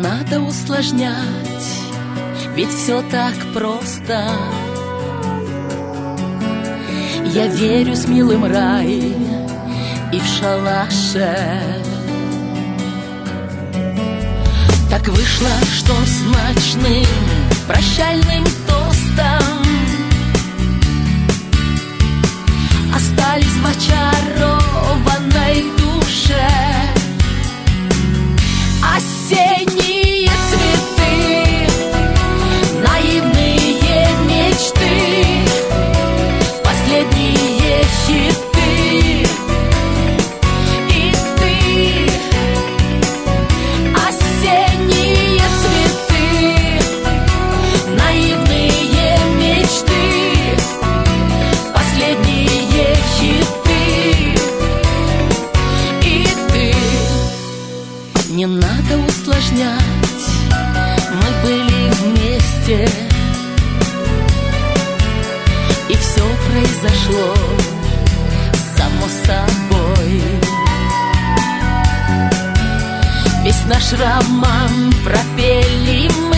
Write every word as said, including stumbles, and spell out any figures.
надо усложнять, ведь все так просто. Я верю с милым рай и в шалаше. Так вышло, что с ночным прощальным тостом остались в очарованной душе осенние цветы, наивные мечты, последние хиты. И ты, осенние цветы, наивные мечты, последние хиты. И ты, не надо усложнять, мы были вместе, и все произошло само собой. Весь наш роман пропели мы.